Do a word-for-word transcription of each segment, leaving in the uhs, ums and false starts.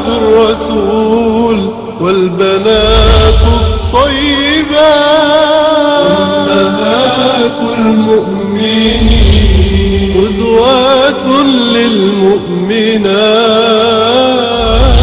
أزواج الرسول والبنات الطيبات أمهات المؤمنين قدوات للمؤمنات.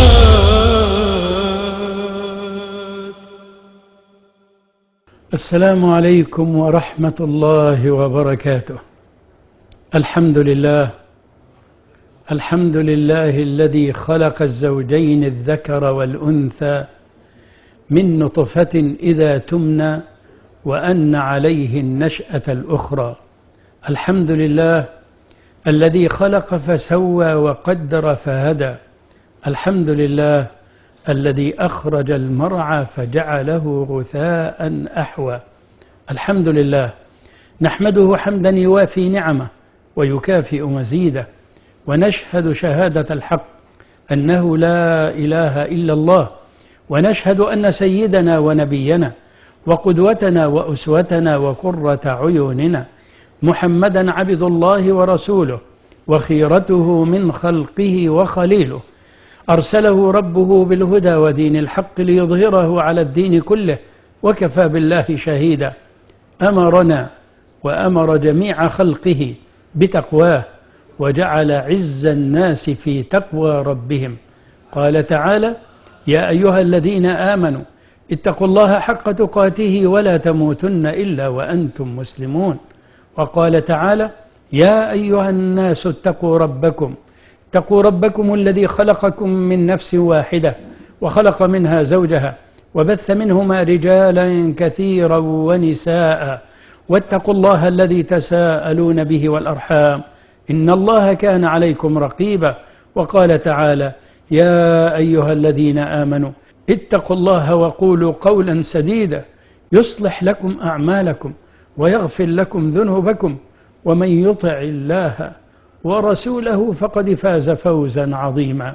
السلام عليكم ورحمة الله وبركاته. الحمد لله الحمد لله الذي خلق الزوجين الذكر والأنثى من نطفة إذا تمنى وأن عليه النشأة الأخرى. الحمد لله الذي خلق فسوى وقدر فهدى. الحمد لله الذي أخرج المرعى فجعله غثاء أحوى. الحمد لله نحمده حمدا يوافي نعمه ويكافئ مزيده، ونشهد شهادة الحق أنه لا إله إلا الله، ونشهد أن سيدنا ونبينا وقدوتنا وأسوتنا وقرة عيوننا محمدا عبد الله ورسوله وخيرته من خلقه وخليله، أرسله ربه بالهدى ودين الحق ليظهره على الدين كله وكفى بالله شهيدا. أمرنا وأمر جميع خلقه بتقواه، وجعل عز الناس في تقوى ربهم. قال تعالى: يا أيها الذين آمنوا اتقوا الله حق تقاته ولا تموتن إلا وأنتم مسلمون. وقال تعالى: يا أيها الناس اتقوا ربكم اتقوا ربكم الذي خلقكم من نفس واحدة وخلق منها زوجها وبث منهما رجالا كثيرا ونساء واتقوا الله الذي تساءلون به والأرحام إن الله كان عليكم رقيبا. وقال تعالى: يا أيها الذين آمنوا اتقوا الله وقولوا قولا سديدا يصلح لكم أعمالكم ويغفر لكم ذنوبكم ومن يطع الله ورسوله فقد فاز فوزا عظيما.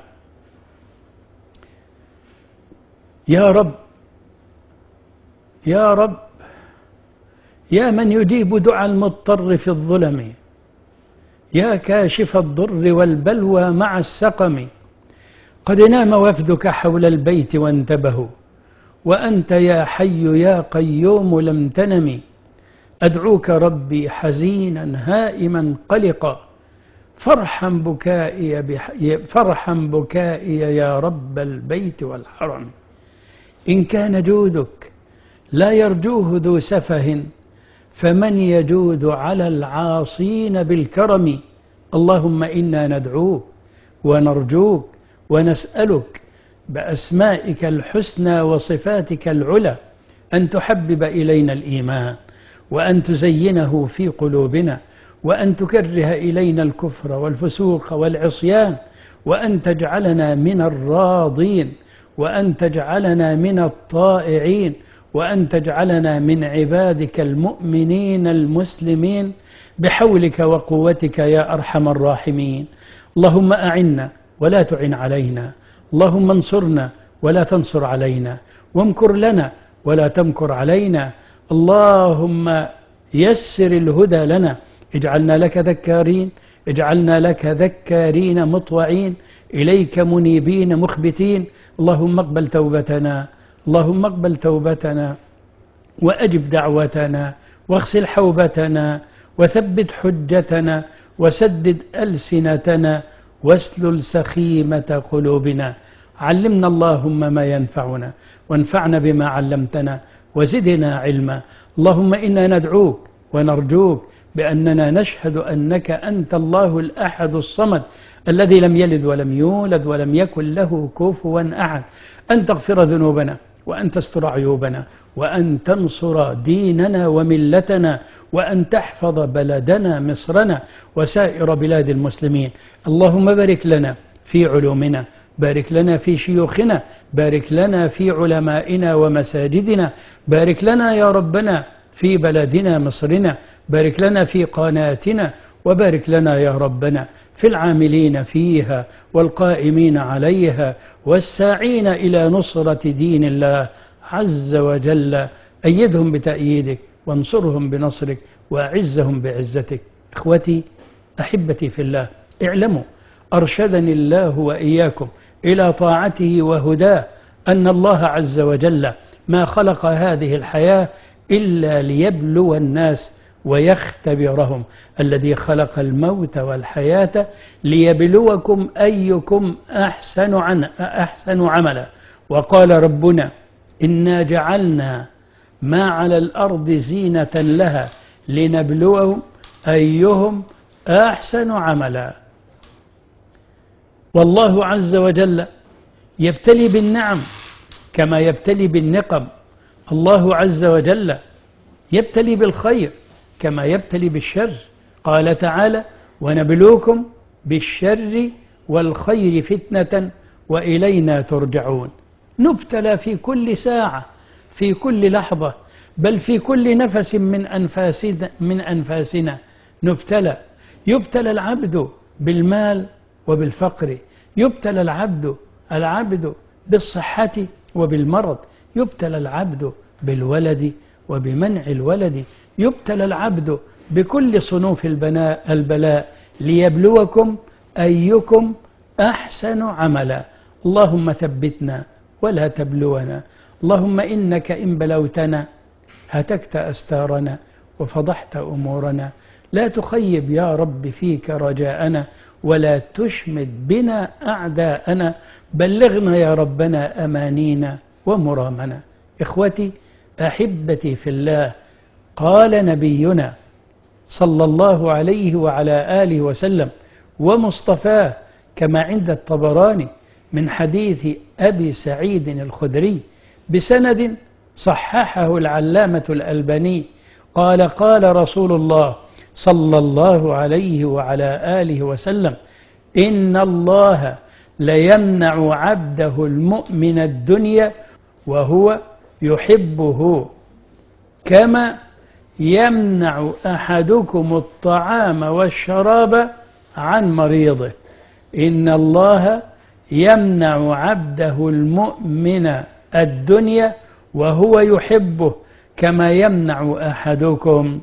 يا رب يا رب يا من يجيب دعاء المضطر في الظلم، يا كاشف الضر والبلوى مع السقم، قد نام وفدك حول البيت وانتبهوا، وأنت يا حي يا قيوم لم تنم. أدعوك ربي حزينا هائما قلقا، فارحم بكائي, بح... فارحم بكائي يا رب البيت والحرم. إن كان جودك لا يرجوه ذو سفه، فمن يجود على العاصين بالكرم. اللهم إنا ندعوك ونرجوك ونسألك بأسمائك الحسنى وصفاتك العلى أن تحبب إلينا الإيمان، وأن تزينه في قلوبنا، وأن تكره إلينا الكفر والفسوق والعصيان، وأن تجعلنا من الراضين، وأن تجعلنا من الطائعين، وأن تجعلنا من عبادك المؤمنين المسلمين بحولك وقوتك يا أرحم الراحمين. اللهم أعنا ولا تعن علينا، اللهم انصرنا ولا تنصر علينا، وامكر لنا ولا تمكر علينا. اللهم يسر الهدى لنا، اجعلنا لك ذكارين، اجعلنا لك ذكارين مطوعين إليك منيبين مخبتين. اللهم اقبل توبتنا اللهم اقبل توبتنا وأجب دعوتنا واغسل حوبتنا وثبت حجتنا وسدد ألسنتنا واسلل سخيمة قلوبنا. علمنا اللهم ما ينفعنا وانفعنا بما علمتنا وزدنا علما. اللهم إنا ندعوك ونرجوك بأننا نشهد أنك أنت الله الأحد الصمد الذي لم يلد ولم يولد ولم يكن له كفوا أحد، أن تغفر ذنوبنا وأن تستر عيوبنا وأن تنصر ديننا وملتنا وأن تحفظ بلدنا مصرنا وسائر بلاد المسلمين. اللهم بارك لنا في علومنا، بارك لنا في شيوخنا، بارك لنا في علمائنا ومساجدنا، بارك لنا يا ربنا في بلدنا مصرنا، بارك لنا في قناتنا، وبارك لنا يا ربنا في العاملين فيها والقائمين عليها والساعين إلى نصرة دين الله عز وجل. أيدهم بتأييدك وانصرهم بنصرك وأعزهم بعزتك. إخوتي أحبتي في الله، اعلموا أرشدني الله وإياكم إلى طاعته وهداه أن الله عز وجل ما خلق هذه الحياة إلا ليبلو الناس ويختبرهم، الذي خلق الموت والحياة ليبلوكم أيكم أحسن, عن أحسن عملا. وقال ربنا إنا جعلنا ما على الأرض زينة لها لنبلوهم أيهم أحسن عملا. والله عز وجل يبتلي بالنعم كما يبتلي بالنقم، الله عز وجل يبتلي بالخير كما يبتلي بالشر. قال تعالى ونبلوكم بالشر والخير فتنة وإلينا ترجعون. نبتلى في كل ساعة، في كل لحظة، بل في كل نفس من أنفاسنا, من أنفاسنا نبتلى. يبتلى العبد بالمال وبالفقر، يبتلى العبد العبد بالصحة وبالمرض، يبتلى العبد بالولد وبمنع الولد، يبتلى العبد بكل صنوف البناء البلاء ليبلوكم أيكم أحسن عملا. اللهم ثبتنا ولا تبلونا، اللهم إنك إن بلوتنا هتكت أستارنا وفضحت أمورنا، لا تخيب يا رب فيك رجاءنا ولا تشمت بنا أعداءنا، بلغنا يا ربنا أمانينا ومرامنا. إخوتي أحبتي في الله، قال نبينا صلى الله عليه وعلى آله وسلم ومصطفاه كما عند الطبراني من حديث أبي سعيد الخدري بسند صححه العلامة الألباني قال قال رسول الله صلى الله عليه وعلى آله وسلم إن الله ليمنع عبده المؤمن الدنيا وهو يحبه كما يمنع أحدكم الطعام والشراب عن مريضه. إن الله يمنع عبده المؤمن الدنيا وهو يحبه كما يمنع أحدكم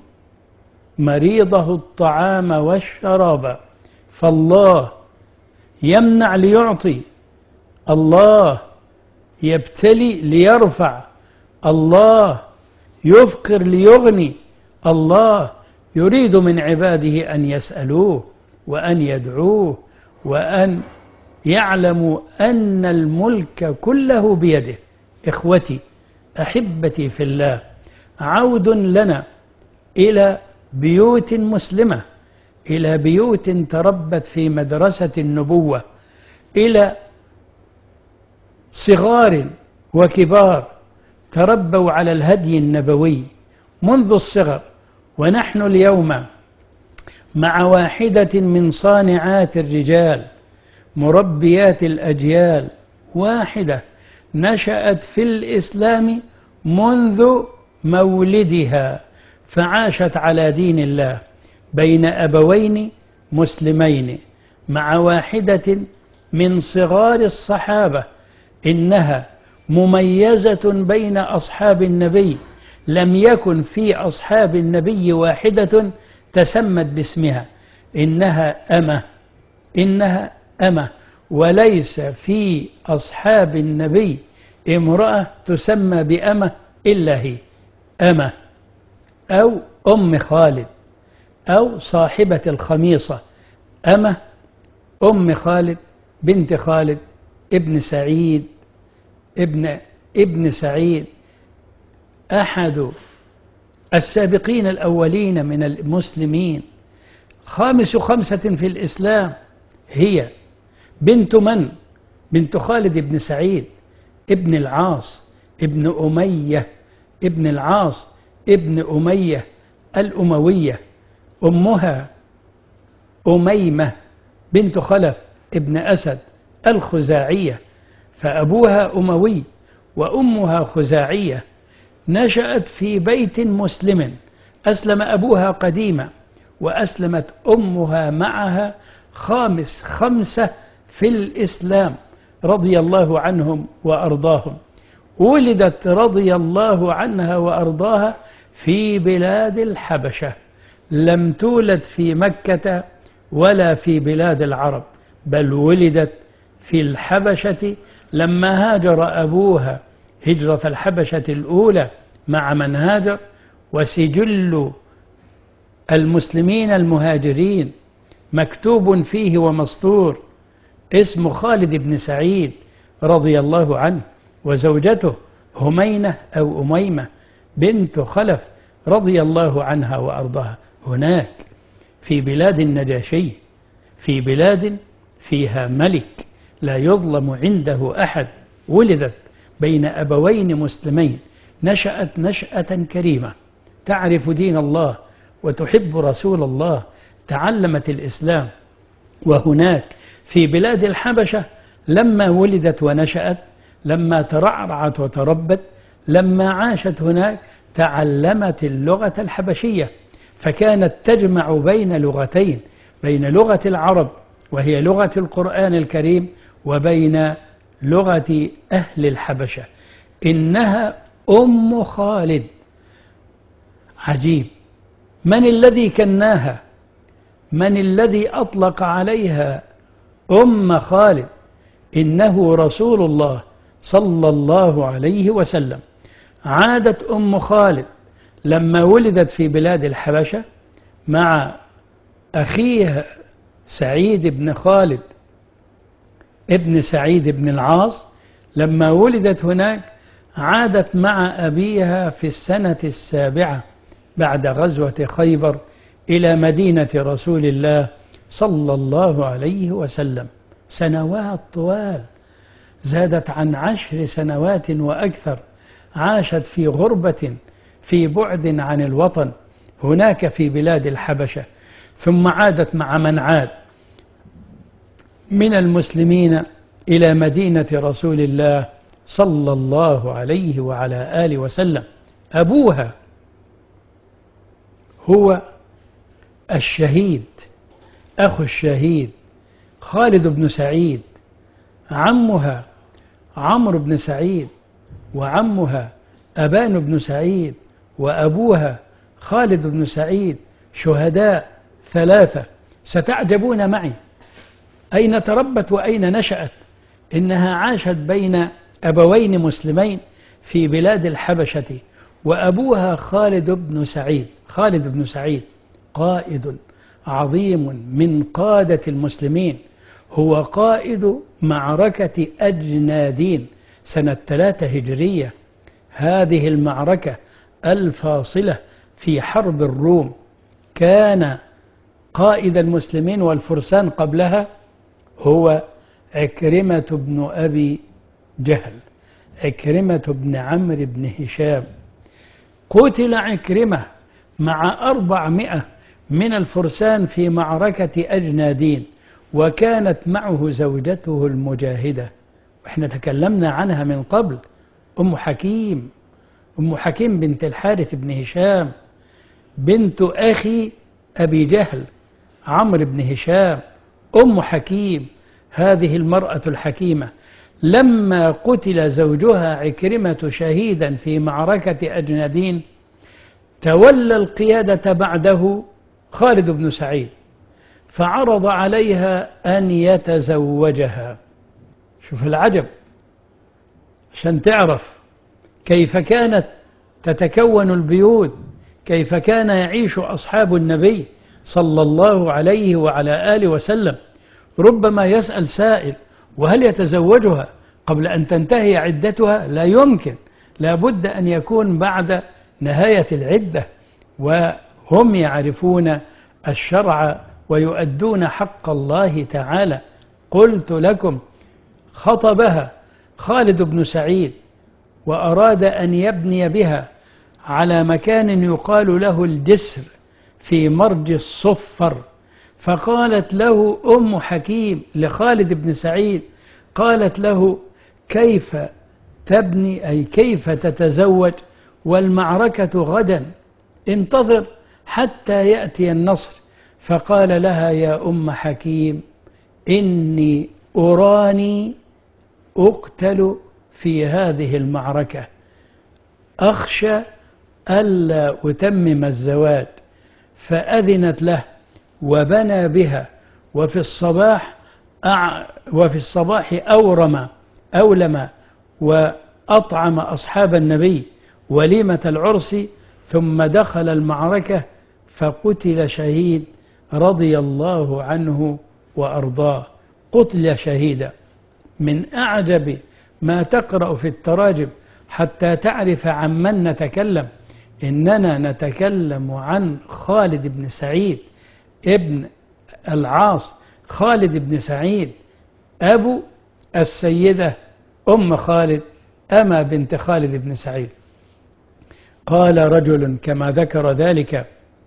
مريضه الطعام والشراب. فالله يمنع ليعطي، الله يبتلي ليرفع، الله يفقر ليغني، الله يريد من عباده أن يسألوه وأن يدعوه وأن يعلموا أن الملك كله بيده. إخوتي أحبتي في الله، عود لنا إلى بيوت مسلمة، إلى بيوت تربت في مدرسة النبوة، إلى صغار وكبار تربوا على الهدي النبوي منذ الصغر. ونحن اليوم مع واحدة من صانعات الرجال مربيات الأجيال، واحدة نشأت في الإسلام منذ مولدها فعاشت على دين الله بين أبوين مسلمين، مع واحدة من صغار الصحابة إنها مميزة بين أصحاب النبي، لم يكن في أصحاب النبي واحدة تسمت باسمها، إنها أمة، إنها أمة، وليس في أصحاب النبي امرأة تسمى بأمة إلا هي، أمة أو أم خالد أو صاحبة الخميصة. أمة أم خالد بنت خالد ابن سعيد ابن ابن سعيد أحد السابقين الأولين من المسلمين، خامس خمسة في الإسلام. هي بنت من؟ بنت خالد بن سعيد ابن العاص ابن أمية ابن العاص ابن أمية الأموية. أمها أميمة بنت خلف ابن أسد الخزاعية، فأبوها أموي وأمها خزاعية. نشأت في بيت مسلم، أسلم أبوها قديما وأسلمت أمها معها، خامس خمسة في الإسلام رضي الله عنهم وأرضاهم. ولدت رضي الله عنها وأرضاها في بلاد الحبشة، لم تولد في مكة ولا في بلاد العرب، بل ولدت في الحبشة لما هاجر أبوها هجرة الحبشة الأولى مع من هاجر. وسجل المسلمين المهاجرين مكتوب فيه ومسطور اسم خالد بن سعيد رضي الله عنه، وزوجته همينة أو أميمة بنت خلف رضي الله عنها وأرضاها، هناك في بلاد النجاشي، في بلاد فيها ملك لا يظلم عنده أحد، ولدت بين أبوين مسلمين، نشأت نشأة كريمة، تعرف دين الله وتحب رسول الله، تعلمت الإسلام. وهناك في بلاد الحبشة لما ولدت ونشأت، لما ترعرعت وتربت، لما عاشت هناك، تعلمت اللغة الحبشية، فكانت تجمع بين لغتين، بين لغة العرب وهي لغة القرآن الكريم، وبين لغة أهل الحبشة. إنها أم خالد. عجيب، من الذي كناها؟ من الذي أطلق عليها أم خالد؟ إنه رسول الله صلى الله عليه وسلم. عادت أم خالد لما ولدت في بلاد الحبشة مع أخيها سعيد بن خالد ابن سعيد بن العاص، لما ولدت هناك عادت مع أبيها في السنة السابعة بعد غزوة خيبر إلى مدينة رسول الله صلى الله عليه وسلم، سنوات طوال، زادت عن عشر سنوات وأكثر، عاشت في غربة في بعد عن الوطن هناك في بلاد الحبشة، ثم عادت مع من عاد من المسلمين إلى مدينة رسول الله صلى الله عليه وعلى آله وسلم. أبوها هو الشهيد أخو الشهيد خالد بن سعيد، عمها عمرو بن سعيد، وعمها أبان بن سعيد، وأبوها خالد بن سعيد، شهداء ثلاثة. ستعجبون معي أين تربت وأين نشأت. إنها عاشت بين أبوين مسلمين في بلاد الحبشة، وأبوها خالد بن سعيد. خالد بن سعيد قائد عظيم من قادة المسلمين، هو قائد معركة أجنادين سنة ثلاثة هجرية، هذه المعركة الفاصلة في حرب الروم. كان قائد المسلمين والفرسان قبلها هو عكرمة بن أبي جهل، عكرمة بن عمرو بن هشام. قتل عكرمة مع أربعمائة من الفرسان في معركة أجنادين، وكانت معه زوجته المجاهدة، وإحنا تكلمنا عنها من قبل، أم حكيم، أم حكيم بنت الحارث بن هشام، بنت أخي أبي جهل عمرو بن هشام، أم حكيم، هذه المرأة الحكيمة. لما قتل زوجها عكرمة شهيدا في معركة أجنادين، تولى القيادة بعده خالد بن سعيد، فعرض عليها أن يتزوجها. شوف العجب، عشان تعرف كيف كانت تتكون البيوت، كيف كان يعيش أصحاب النبي صلى الله عليه وعلى آله وسلم. ربما يسأل سائل: وهل يتزوجها قبل أن تنتهي عدتها؟ لا يمكن، لا بد أن يكون بعد نهاية العدة، وهم يعرفون الشرع ويؤدون حق الله تعالى. قلت لكم خطبها خالد بن سعيد وأراد أن يبني بها على مكان يقال له الجسر في مرج الصفر، فقالت له أم حكيم لخالد بن سعيد، قالت له: كيف تبني، أي كيف تتزوج والمعركة غدا، انتظر حتى يأتي النصر. فقال لها: يا أم حكيم، إني أراني أقتل في هذه المعركة، أخشى ألا أتمم الزواج. فأذنت له وبنى بها، وفي الصباح وفي الصباح أورم أولم وأطعم أصحاب النبي وليمة العرس، ثم دخل المعركة فقتل شهيد رضي الله عنه وأرضاه. قتل شهيدا. من أعجب ما تقرأ في التراجم حتى تعرف عن من نتكلم، إننا نتكلم عن خالد بن سعيد ابن العاص، خالد بن سعيد أبو السيدة أم خالد أما بنت خالد بن سعيد. قال رجل كما ذكر ذلك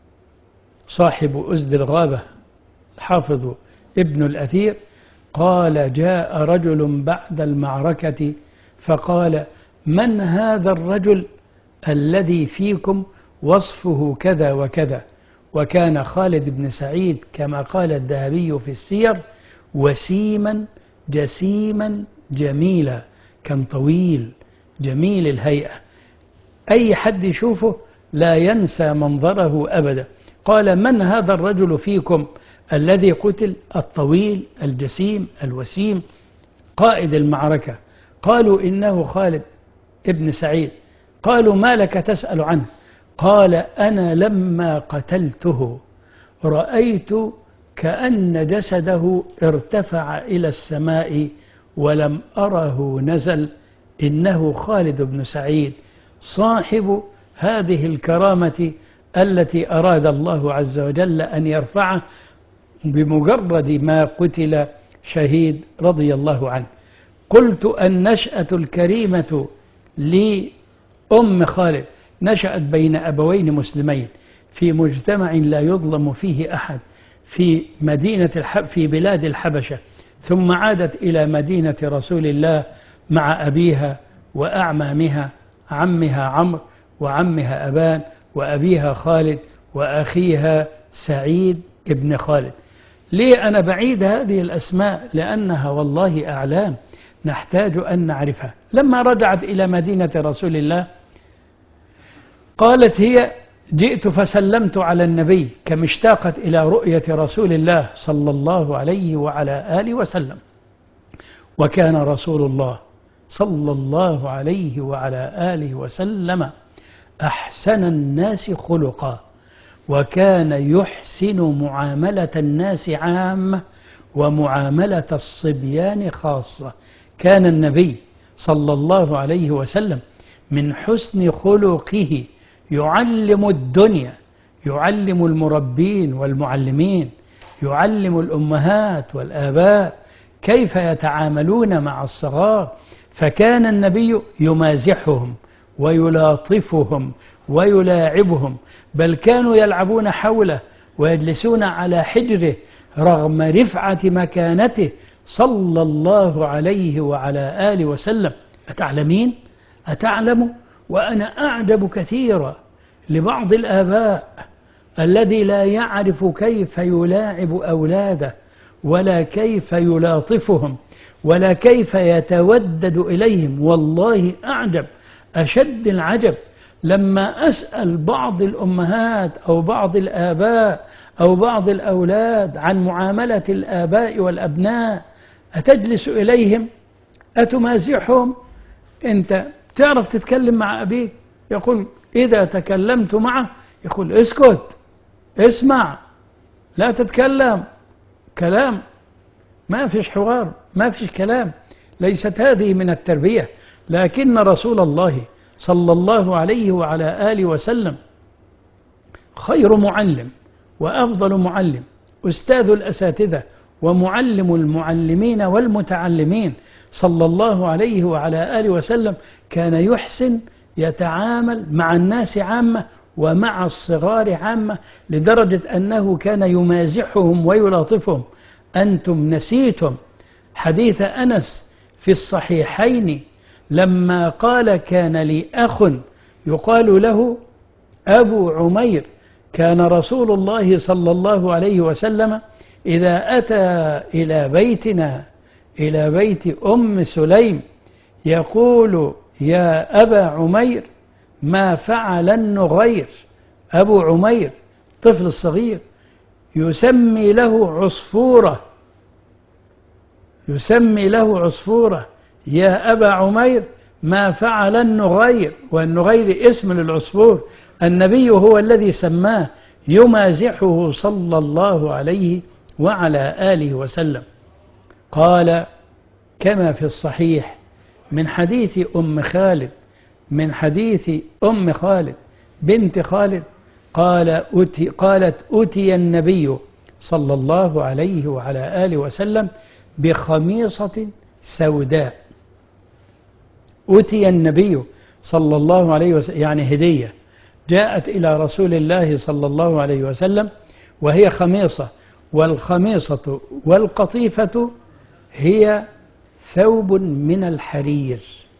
صاحب أزد الغابة الحافظ ابن الأثير، قال جاء رجل بعد المعركة فقال من هذا الرجل الذي فيكم وصفه كذا وكذا. وكان خالد بن سعيد كما قال الذهبي في السير وسيما جسيما جميلا، كان طويل جميل الهيئة، أي حد يشوفه لا ينسى منظره أبدا. قال من هذا الرجل فيكم الذي قتل، الطويل الجسيم الوسيم قائد المعركة؟ قالوا إنه خالد ابن سعيد. قالوا ما لك تسأل عنه؟ قال أنا لما قتلته رأيت كأن جسده ارتفع إلى السماء ولم أره نزل، إنه خالد بن سعيد صاحب هذه الكرامة التي أراد الله عز وجل أن يرفعه بمجرد ما قتل شهيد رضي الله عنه. قلت النشأة الكريمة لأم خالد نشأت بين أبوين مسلمين في مجتمع لا يظلم فيه أحد في مدينة الحب في بلاد الحبشة، ثم عادت إلى مدينة رسول الله مع أبيها وأعمامها، عمها عمرو وعمها أبان وأبيها خالد وأخيها سعيد ابن خالد. ليه أنا بعيد هذه الأسماء؟ لأنها والله أعلام نحتاج أن نعرفها. لما رجعت إلى مدينة رسول الله قالت هي جئت فسلمت على النبي كما اشتاقت إلى رؤية رسول الله صلى الله عليه وعلى آله وسلم. وكان رسول الله صلى الله عليه وعلى آله وسلم أحسن الناس خلقا، وكان يحسن معاملة الناس عامة ومعاملة الصبيان خاصة. كان النبي صلى الله عليه وسلم من حسن خلقه يعلم الدنيا، يعلم المربين والمعلمين، يعلم الأمهات والآباء كيف يتعاملون مع الصغار. فكان النبي يمازحهم ويلاطفهم ويلاعبهم، بل كانوا يلعبون حوله ويجلسون على حجره رغم رفعة مكانته صلى الله عليه وعلى آله وسلم. أتعلمين؟ أتعلم؟ وأنا أعجب كثيرا لبعض الآباء الذي لا يعرف كيف يلاعب أولاده ولا كيف يلاطفهم ولا كيف يتودد إليهم. والله أعجب أشد العجب لما أسأل بعض الأمهات أو بعض الآباء أو بعض الأولاد عن معاملة الآباء والأبناء، أتجلس إليهم؟ أتمازحهم؟ أنت تعرف تتكلم مع أبيك؟ يقول إذا تكلمت معه يقول اسكت اسمع لا تتكلم، كلام ما فيش حوار ما فيش كلام. ليست هذه من التربية. لكن رسول الله صلى الله عليه وعلى آله وسلم خير معلم وأفضل معلم، أستاذ الأساتذة ومعلم المعلمين والمتعلمين صلى الله عليه وعلى آله وسلم، كان يحسن يتعامل مع الناس عامة ومع الصغار عامة، لدرجة أنه كان يمازحهم ويلاطفهم. أنتم نسيتم حديث أنس في الصحيحين لما قال كان لي أخ يقال له أبو عمير، كان رسول الله صلى الله عليه وسلم إذا أتى إلى بيتنا إلى بيت أم سليم يقول يا أبا عمير ما فعل النغير. أبو عمير طفل صغير يسمي له عصفورة يسمي له عصفورة: يا أبا عمير ما فعل النغير، والنغير اسم للعصفور، النبي هو الذي سماه، يمازحه صلى الله عليه وعلى آله وسلم. قال كما في الصحيح من حديث أم خالد من حديث أم خالد بنت خالد قال أتي قالت أتي النبي صلى الله عليه وعلى آله وسلم بخميصة سوداء. أتي النبي صلى الله عليه وسلم يعني هدية جاءت إلى رسول الله صلى الله عليه وسلم، وهي خميصة، والخميصة والقطيفة هي ثوب من الحرير.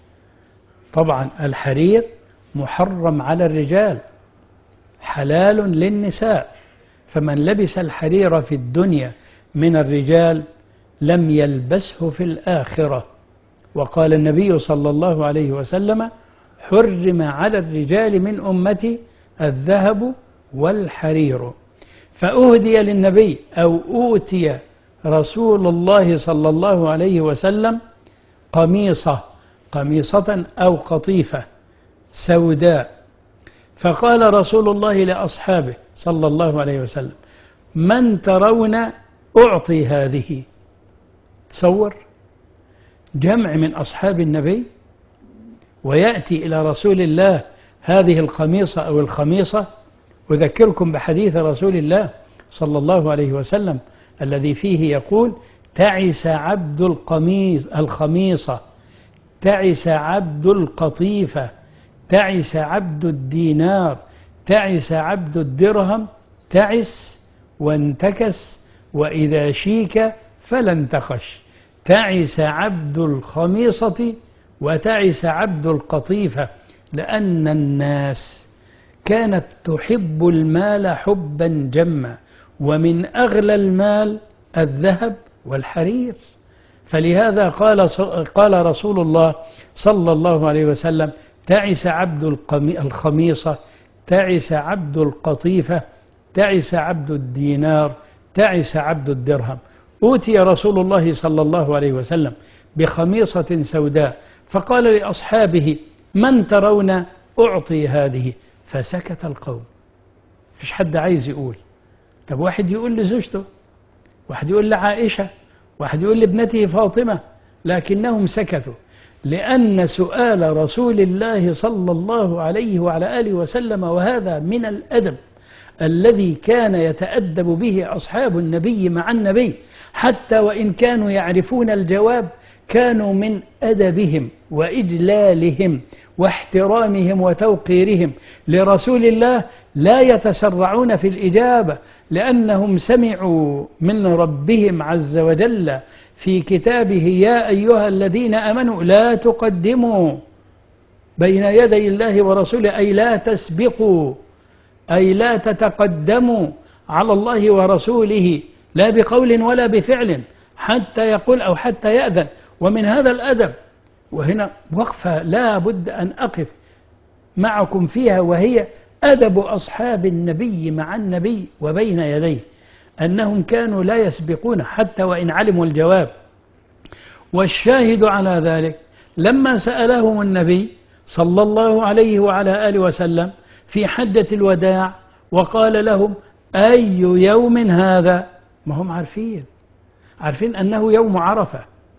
طبعا الحرير محرم على الرجال، حلال للنساء، فمن لبس الحرير في الدنيا من الرجال لم يلبسه في الآخرة. وقال النبي صلى الله عليه وسلم: حرم على الرجال من أمتي الذهب والحرير. فأهدي للنبي أو أوتي رسول الله صلى الله عليه وسلم قميصة قميصة أو قطيفة سوداء، فقال رسول الله لأصحابه صلى الله عليه وسلم: من ترون أعطي هذه؟ تصور جمع من أصحاب النبي ويأتي إلى رسول الله هذه القميصة أو الخميصة. أذكركم بحديث رسول الله صلى الله عليه وسلم الذي فيه يقول: تعس عبد القميص الخميصة، تعس عبد القطيفة، تعس عبد الدينار، تعس عبد الدرهم، تعس وانتكس، وإذا شيك فلا انتخش. تعس عبد الخميصة وتعس عبد القطيفة، لأن الناس كانت تحب المال حبا جما، ومن أغلى المال الذهب والحرير. فلهذا قال قال رسول الله صلى الله عليه وسلم: تعس عبد الخميصة، تعس عبد القطيفة، تعس عبد الدينار، تعس عبد الدرهم. أوتي رسول الله صلى الله عليه وسلم بخميصة سوداء، فقال لأصحابه: من ترون أعطي هذه؟ فسكت القوم، فيش حد عايز يقول. طب واحد يقول لزوجته، واحد يقول لعائشة، واحد يقول لابنته فاطمة، لكنهم سكتوا، لأن سؤال رسول الله صلى الله عليه وعلى آله وسلم، وهذا من الأدب الذي كان يتأدب به أصحاب النبي مع النبي، حتى وإن كانوا يعرفون الجواب كانوا من أدبهم وإجلالهم واحترامهم وتوقيرهم لرسول الله لا يتسرعون في الإجابة، لأنهم سمعوا من ربهم عز وجل في كتابه: يا أيها الذين آمنوا لا تقدموا بين يدي الله ورسوله، أي لا تسبقوا، أي لا تتقدموا على الله ورسوله لا بقول ولا بفعل حتى يقول أو حتى يأذن. ومن هذا الأدب، وهنا وقفة لا بد أن أقف معكم فيها، وهي أدب أصحاب النبي مع النبي وبين يديه، أنهم كانوا لا يسبقون حتى وإن علموا الجواب. والشاهد على ذلك لما سألهم النبي صلى الله عليه وعلى آله وسلم في حجة الوداع وقال لهم: أي يوم هذا؟ ما هم عارفين عارفين أنه يوم عرفة.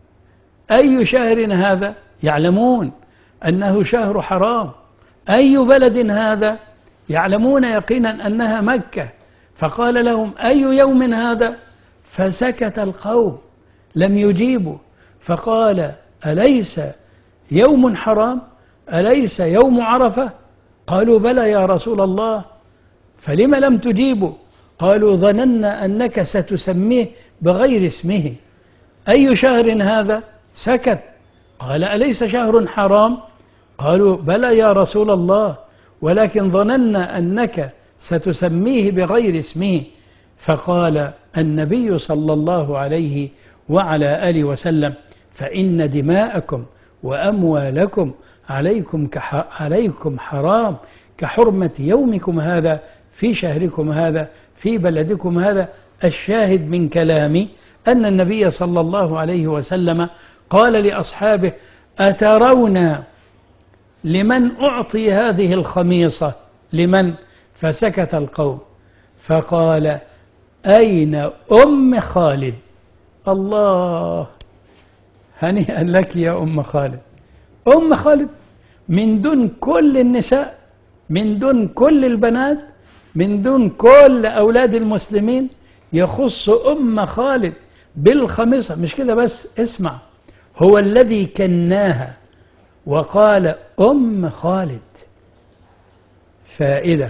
أي شهر هذا؟ يعلمون أنه شهر حرام. أي بلد هذا؟ يعلمون يقينا أنها مكة. فقال لهم: أي يوم هذا؟ فسكت القوم لم يجيبوا، فقال: أليس يوم حرام؟ أليس يوم عرفة؟ قالوا: بلى يا رسول الله. فلم لم تجيبوا؟ قالوا: ظننا أنك ستسميه بغير اسمه. أي شهر هذا؟ سكت. قال: أليس شهر حرام؟ قالوا: بلى يا رسول الله، ولكن ظننا أنك ستسميه بغير اسمه. فقال النبي صلى الله عليه وعلى آله وسلم: فإن دماءكم وأموالكم عليكم, عليكم حرام كحرمة يومكم هذا في شهركم هذا في بلدكم هذا. الشاهد من كلامي أن النبي صلى الله عليه وسلم قال لأصحابه: أترون لمن أعطي هذه الخميصة؟ لمن؟ فسكت القوم، فقال: أين أم خالد؟ الله، هنيئا لك يا أم خالد. أم خالد من دون كل النساء، من دون كل البنات، من دون كل أولاد المسلمين، يخص أم خالد بالخميصة. مش كده بس، اسمع، هو الذي كناها وقال أم خالد. فائدة: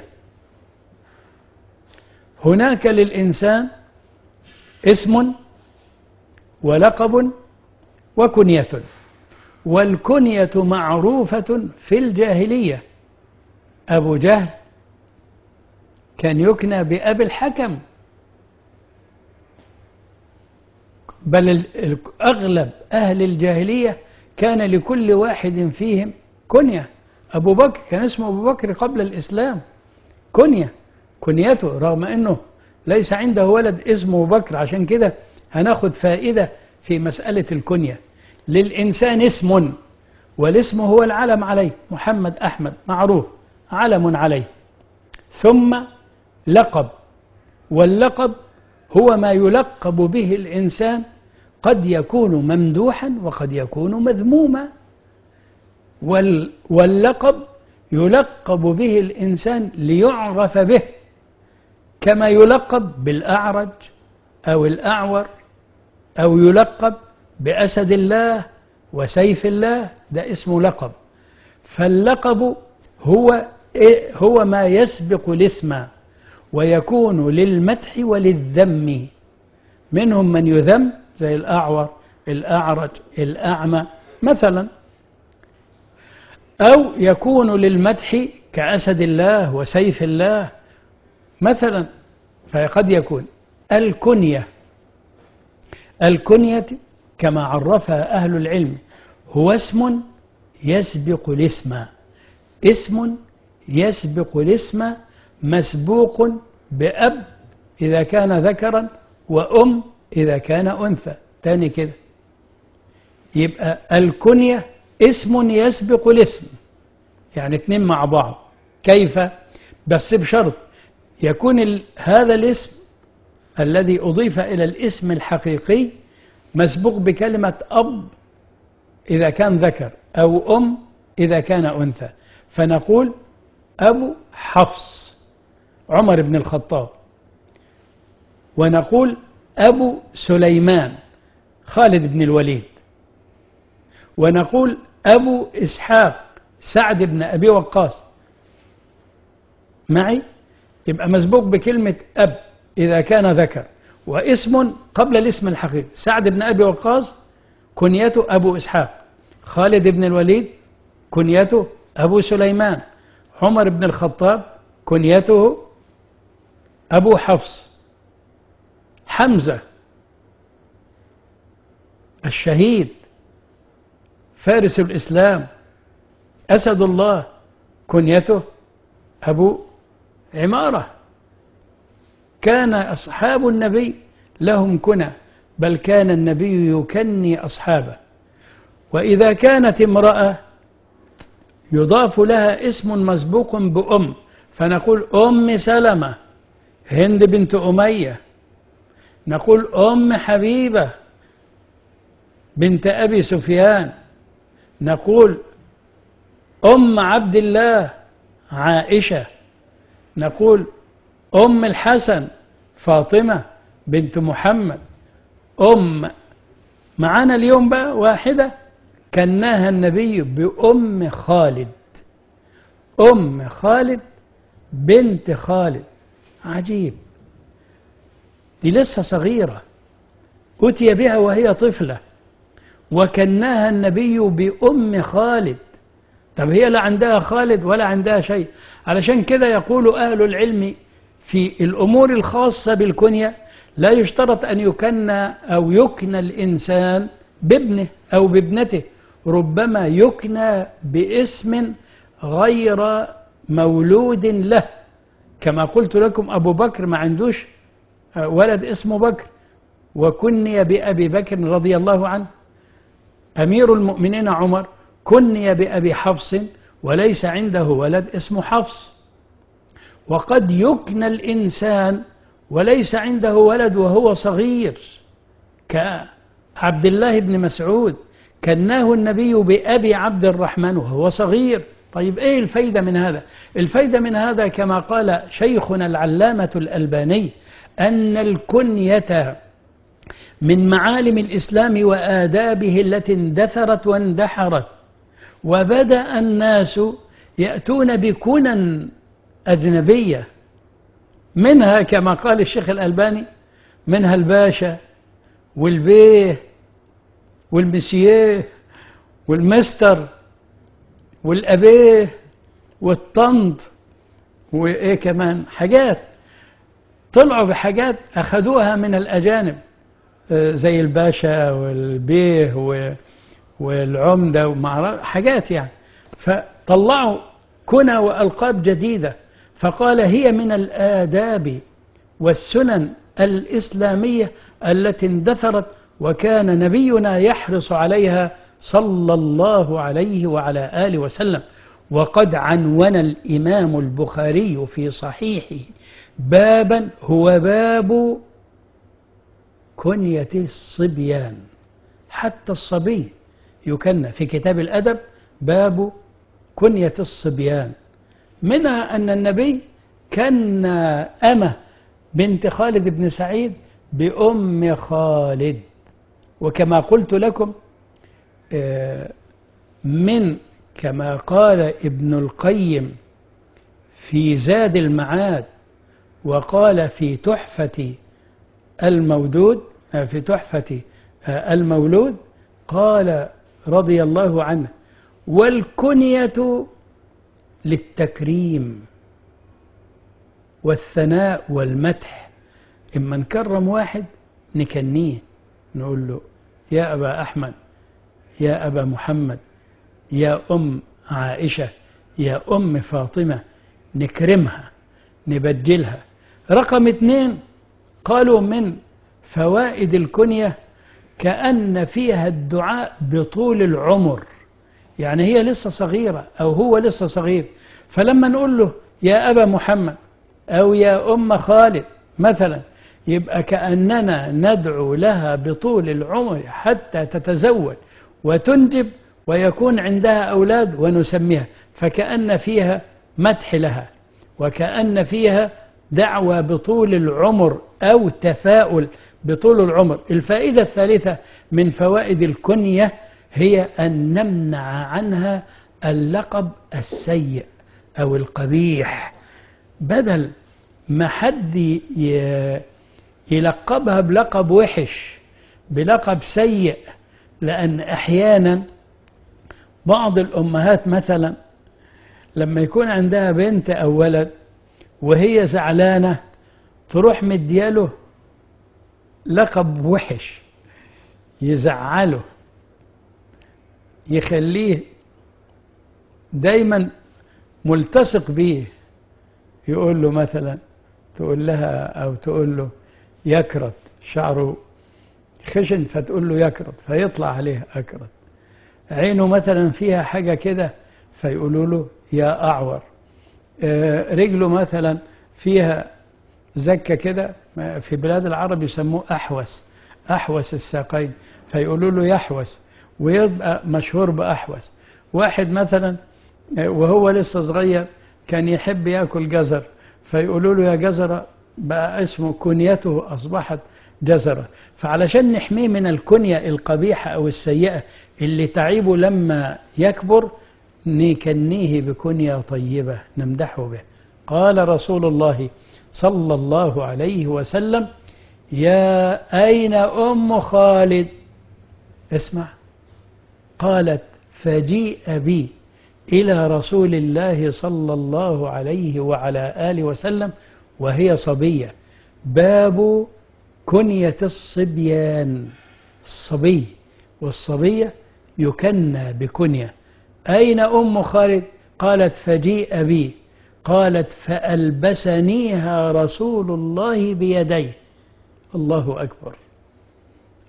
هناك للإنسان اسم ولقب وكنية، والكنية معروفة في الجاهلية. أبو جهل كان يكنى بأبي الحكم، بل أغلب أهل الجاهلية كان لكل واحد فيهم كنية. أبو بكر كان اسمه أبو بكر قبل الإسلام، كنية، كنيته، رغم أنه ليس عنده ولد اسمه بكر. عشان كده هناخد فائدة في مسألة الكنية. للإنسان اسم، والاسم هو العلم عليه، محمد، أحمد، معروف، علم عليه. ثم لقب، واللقب هو ما يلقب به الإنسان، قد يكون ممدوحا وقد يكون مذموما. واللقب يلقب به الإنسان ليعرف به، كما يلقب بالأعرج أو الأعور، أو يلقب بأسد الله وسيف الله، ده اسمه لقب. فاللقب هو هو ما يسبق الاسم، ويكون للمدح وللذم. منهم من يذم زي الأعور، الأعرج، الأعمى مثلا، أو يكون للمدح كأسد الله وسيف الله مثلا. فقد يكون الكنية. الكنية كما عرفها أهل العلم هو اسم يسبق الاسم، اسم يسبق الاسم مسبوق بأب إذا كان ذكرا وأم إذا كان أنثى. تاني كده، يبقى الكنية اسم يسبق الاسم، يعني اتنين مع بعض. كيف؟ بس بشرط يكون هذا الاسم الذي أضيف إلى الاسم الحقيقي مسبوق بكلمة أب إذا كان ذكر، أو أم إذا كان أنثى. فنقول أبو حفص عمر بن الخطاب، ونقول أبو سليمان خالد بن الوليد، ونقول أبو إسحاق سعد بن أبي وقاص. معي؟ يبقى مسبوق بكلمة أب إذا كان ذكر، واسم قبل الاسم الحقيقي. سعد بن أبي وقاص كنيته أبو إسحاق، خالد بن الوليد كنيته أبو سليمان، عمر بن الخطاب كنيته أبو حفص. حمزة الشهيد فارس الإسلام أسد الله كنيته أبو عمارة. كان أصحاب النبي لهم كنى، بل كان النبي يكني أصحابه. وإذا كانت امرأة يضاف لها اسم مسبوق بأم، فنقول أم سلمة هند بنت أمية، نقول أم حبيبة بنت أبي سفيان، نقول أم عبد الله عائشة، نقول أم الحسن فاطمة بنت محمد. أم معانا اليوم بقى واحدة كناها النبي بأم خالد، أم خالد بنت خالد. عجيب، دي لسه صغيرة، أتي بها وهي طفلة وكناها النبي بأم خالد. طب هي لا عندها خالد ولا عندها شيء. علشان كده يقول أهل العلم في الأمور الخاصة بالكنية لا يشترط أن يكنى أو يكنى الإنسان بابنه أو بابنته، ربما يكنى باسم غير مولود له. كما قلت لكم أبو بكر ما عندوش ولد اسمه بكر، وكني بأبي بكر رضي الله عنه. أمير المؤمنين عمر كني بأبي حفص وليس عنده ولد اسمه حفص. وقد يكنى الإنسان وليس عنده ولد وهو صغير، كعبد الله بن مسعود كناه النبي بأبي عبد الرحمن وهو صغير. طيب إيه الفايدة من هذا؟ الفايدة من هذا كما قال شيخنا العلامة الألباني أن الكنية من معالم الإسلام وآدابه التي اندثرت واندحرت، وبدأ الناس يأتون بكنى أجنبية، منها كما قال الشيخ الألباني منها الباشا والبيه والمسييه والمستر والأبيه والطنط وإيه كمان حاجات طلعوا بحاجات أخذوها من الأجانب زي الباشا والبيه والعمدة ومع حاجات يعني، فطلعوا كنى وألقاب جديدة. فقال هي من الآداب والسنن الإسلامية التي اندثرت، وكان نبينا يحرص عليها صلى الله عليه وعلى آله وسلم. وقد عنون الإمام البخاري في صحيحه بابا هو باب كنية الصبيان، حتى الصبي يكنى في كتاب الأدب باب كنية الصبيان، منها أن النبي كان أمه بنت خالد بن سعيد بأم خالد. وكما قلت لكم من كما قال ابن القيم في زاد المعاد وقال في تحفة المودود في تحفة المولود قال رضي الله عنه والكنية للتكريم والثناء والمدح. إما نكرم واحد نكنيه نقول له يا أبا أحمد، يا أبا محمد، يا أم عائشة، يا أم فاطمة، نكرمها نبجلها. رقم اثنين قالوا من فوائد الكنية كأن فيها الدعاء بطول العمر، يعني هي لسه صغيرة أو هو لسه صغير، فلما نقول له يا أبا محمد أو يا أم خالد مثلا يبقى كأننا ندعو لها بطول العمر حتى تتزوج وتنجب ويكون عندها أولاد ونسميها، فكأن فيها مدح لها وكأن فيها دعوة بطول العمر أو تفاؤل بطول العمر. الفائدة الثالثة من فوائد الكنية هي أن نمنع عنها اللقب السيء أو القبيح، بدل ما حد يلقبها بلقب وحش بلقب سيء. لأن أحيانا بعض الأمهات مثلا لما يكون عندها بنت أو ولد وهي زعلانة تروح مدياله لقب وحش يزعله يخليه دايما ملتصق به، يقول له مثلا تقول لها أو تقول له يكرت شعره خشن فتقول له يكرت فيطلع عليه أكرت، عينه مثلا فيها حاجة كده فيقولوا له يا أعور، رجله مثلا فيها زكة كده في بلاد العرب يسموه أحوس، أحوس الساقين فيقولوا له يحوس ويبقى مشهور بأحوس. واحد مثلا وهو لسه صغير كان يحب يأكل جزر فيقولوا له يا جزرة، بقى اسمه كنيته أصبحت جزرة. فعلشان نحميه من الكنية القبيحة أو السيئة اللي تعيبه لما يكبر نكنيه بكنية طيبة نمدحه به. قال رسول الله صلى الله عليه وسلم يا أين أم خالد؟ اسمع، قالت فجيء بي إلى رسول الله صلى الله عليه وعلى آله وسلم وهي صبية. باب كنية الصبيان، الصبي والصبية يكنى بكنية. أين أم خالد؟ قالت فجيء بي، قالت فألبسنيها رسول الله بيديه. الله أكبر.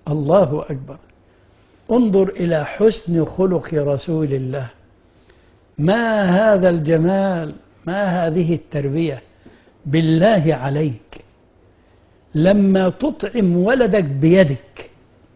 الله أكبر. انظر إلى حسن خلق رسول الله، ما هذا الجمال، ما هذه التربية. بالله عليك لما تطعم ولدك بيدك،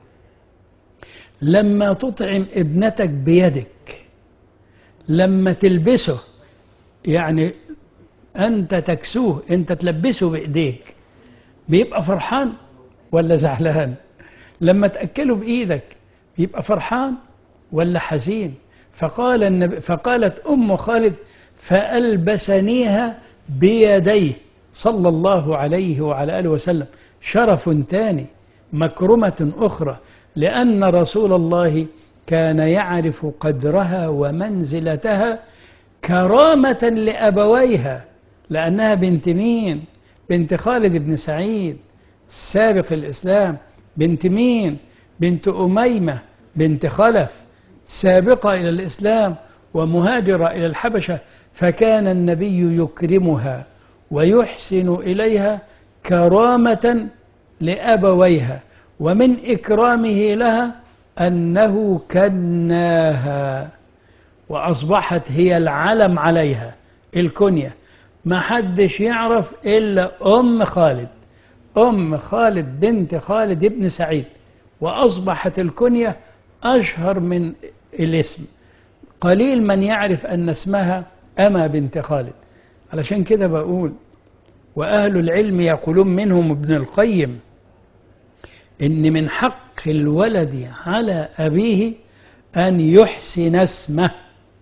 لما تطعم ابنتك بيدك، لما تلبسه، يعني أنت تكسوه، أنت تلبسه بإيديك، بيبقى فرحان ولا زعلان؟ لما تأكله بإيدك بيبقى فرحان ولا حزين؟ فقال النبي، فقالت أم خالد: فألبسنيها بيديه صلى الله عليه وعلى آله وسلم. شرف ثاني، مكرمة أخرى، لأن رسول الله كان يعرف قدرها ومنزلتها كرامة لأبويها، لأنها بنت مين؟ بنت خالد بن سعيد سابق الإسلام. بنت مين؟ بنت أميمة بنت خلف سابقة إلى الإسلام ومهاجرة إلى الحبشة، فكان النبي يكرمها ويحسن إليها كرامة لأبويها، ومن إكرامه لها أنه كناها وأصبحت هي العلم عليها، الكنية. ما حدش يعرف إلا أم خالد، أم خالد بنت خالد بن سعيد، وأصبحت الكنية أشهر من الاسم. قليل من يعرف أن اسمها أما بنت خالد. علشان كده بقول، وأهل العلم يقولون منهم ابن القيم إن من حق الولد على أبيه أن يحسن اسمه،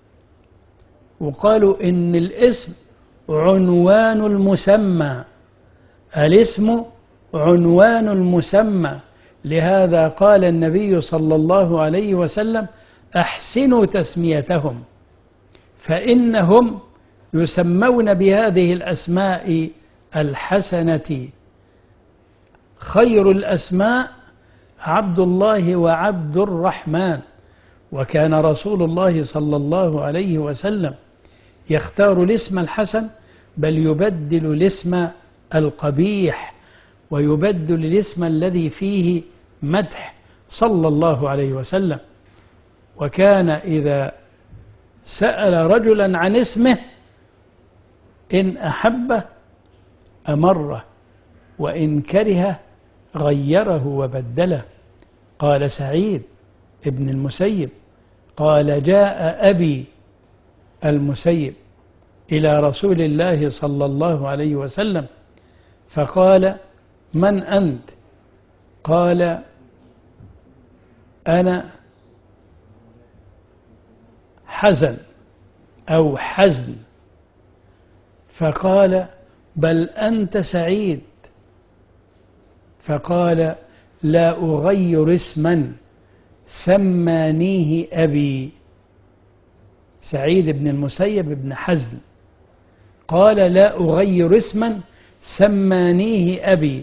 وقالوا إن الاسم عنوان المسمى، الاسم عنوان المسمى. لهذا قال النبي صلى الله عليه وسلم: أحسنوا تسميتهم فإنهم يسمون بهذه الأسماء الحسنة. خير الأسماء عبد الله وعبد الرحمن. وكان رسول الله صلى الله عليه وسلم يختار الاسم الحسن، بل يبدل الاسم القبيح ويبدل الاسم الذي فيه مدح صلى الله عليه وسلم. وكان إذا سأل رجلا عن اسمه إن أحبه أمره، وإن كره غيره وبدله. قال سعيد ابن المسيب: قال جاء أبي المسيب إلى رسول الله صلى الله عليه وسلم فقال: من أنت؟ قال: أنا حزن أو حزن. فقال: بل أنت سعيد. فقال: لا أغير اسما سمانيه أبي. سعيد بن المسيب بن حزن قال: لا أغير اسما سمانيه أبي.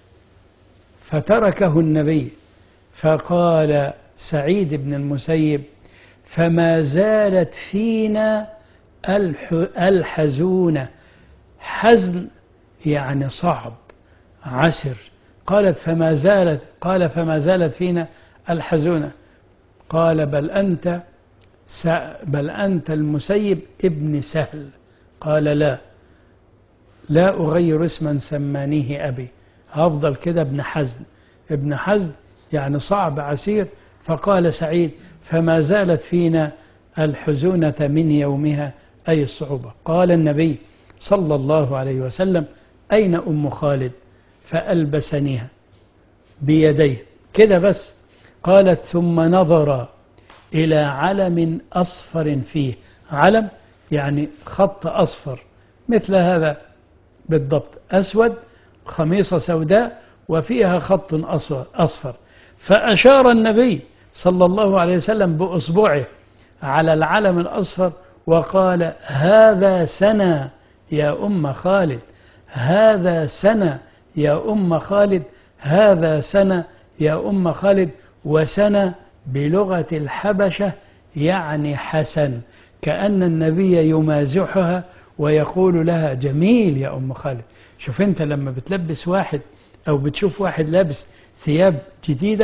فتركه النبي. فقال سعيد بن المسيب: فما زالت فينا الحزونة. حزن يعني صعب عسر. قالت فما زالت قال فما زالت فينا الحزونة. قال: بل أنت بل أنت المسيب ابن سهل. قال: لا لا أغير اسما سمانيه أبي، هفضل كده ابن حزن. ابن حزن يعني صعب عسير. فقال سعيد: فما زالت فينا الحزونة من يومها، أي الصعوبة. قال النبي صلى الله عليه وسلم: أين أم خالد؟ فألبسنيها بيديه كده بس. قالت: ثم نظر إلى علم أصفر فيه. علم يعني خط أصفر مثل هذا بالضبط، أسود، خميصة سوداء وفيها خط أصفر. فأشار النبي صلى الله عليه وسلم بأصبعه على العلم الأصفر وقال: هذا سنة يا أم خالد، هذا سنة يا أم خالد، هذا سنة يا أم خالد. وسنة بلغة الحبشة يعني حسن، كأن النبي يمازحها ويقول لها: جميل يا أم خالد. شوف أنت لما بتلبس واحد أو بتشوف واحد لابس ثياب جديدة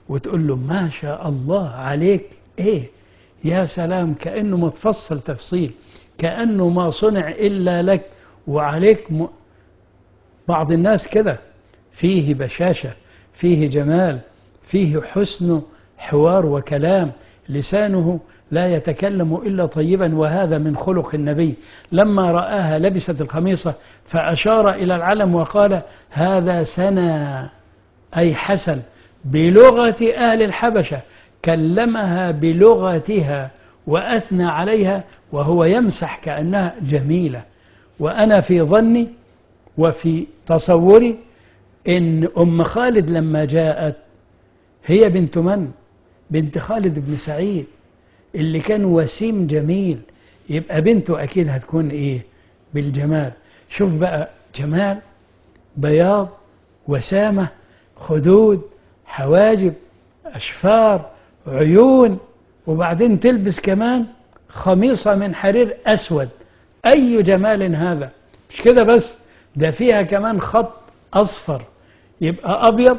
وتقول له ما شاء الله عليك إيه، يا سلام، كأنه متفصل تفصيل، كأنه ما صنع إلا لك وعليك. م... بعض الناس كده فيه بشاشة، فيه جمال، فيه حسن حوار وكلام، لسانه لا يتكلم إلا طيبا، وهذا من خلق النبي. لما رآها لبست القميصة فأشار إلى العلم وقال هذا سنى، أي حسن، بلغة أهل الحبشة، كلمها بلغتها وأثنى عليها وهو يمسح كأنها جميلة. وأنا في ظني وفي تصوري إن أم خالد لما جاءت هي بنت من؟ بنت خالد بن سعيد اللي كان وسيم جميل، يبقى بنته أكيد هتكون إيه؟ بالجمال. شوف بقى، جمال، بياض، وسامة، خدود، حواجب، أشفار، عيون، وبعدين تلبس كمان خميصة من حرير أسود. أي جمال هذا! مش كده بس، ده فيها كمان خط أصفر، يبقى أبيض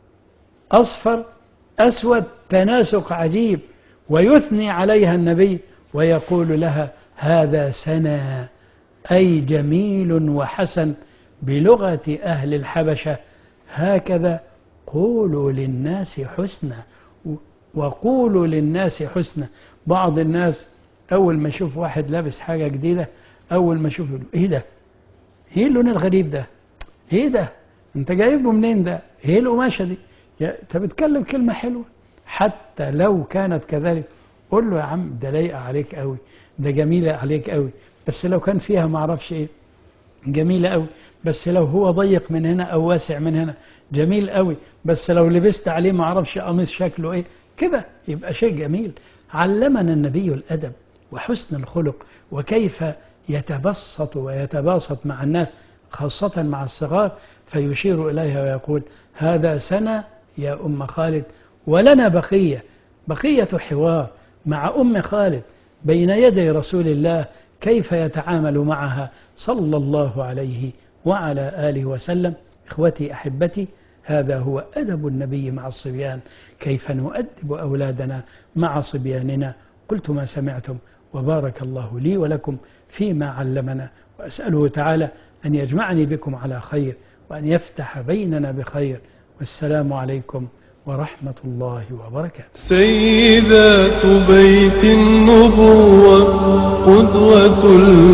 أصفر أسود، تناسق عجيب. ويثني عليها النبي ويقول لها هذا سنى، أي جميل وحسن بلغة أهل الحبشة. هكذا قولوا للناس حسنا، وقولوا للناس حسنا. بعض الناس أول ما يشوف واحد لابس حاجة جديدة، أول ما يشوف يقول إيه ده؟ إيه اللون الغريب ده؟ إيه ده؟ أنت جايبه منين ده؟ إيه القماشة دي؟ أنت بتكلم كلمة حلوة، حتى لو كانت كذلك قول له يا عم ده لايقة عليك قوي، ده جميلة عليك قوي، بس لو كان فيها ما اعرفش ايه جميلة قوي، بس لو هو ضيق من هنا او واسع من هنا جميل قوي، بس لو لبست عليه ما اعرفش قميص شكله ايه كده يبقى شيء جميل. علمنا النبي الأدب وحسن الخلق، وكيف يتبسط ويتباسط مع الناس خاصة مع الصغار، فيشير إليها ويقول هذا سنة يا أم خالد، ولنا بقية بقية حوار مع أم خالد بين يدي رسول الله، كيف يتعامل معها صلى الله عليه وعلى آله وسلم. إخوتي أحبتي، هذا هو أدب النبي مع الصبيان، كيف نؤدب أولادنا مع صبياننا. قلت ما سمعتم، وبارك الله لي ولكم فيما علمنا، وأسأله تعالى أن يجمعني بكم على خير، وأن يفتح بيننا بخير، والسلام عليكم ورحمة الله وبركاته. سيدات بيت النبوة قدوة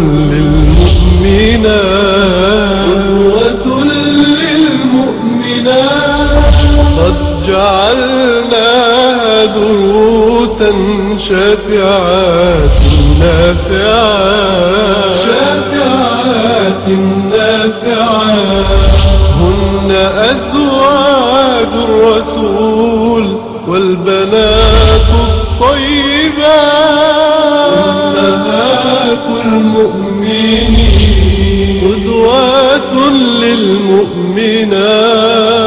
للمؤمنات، قدوة للمؤمنات، قد جعلناها دروسا شافعات نافعات، شافعات نافعات، هن أزواج الرسول والبنات الطيبات، أمهات المؤمنين قدوات للمؤمنات.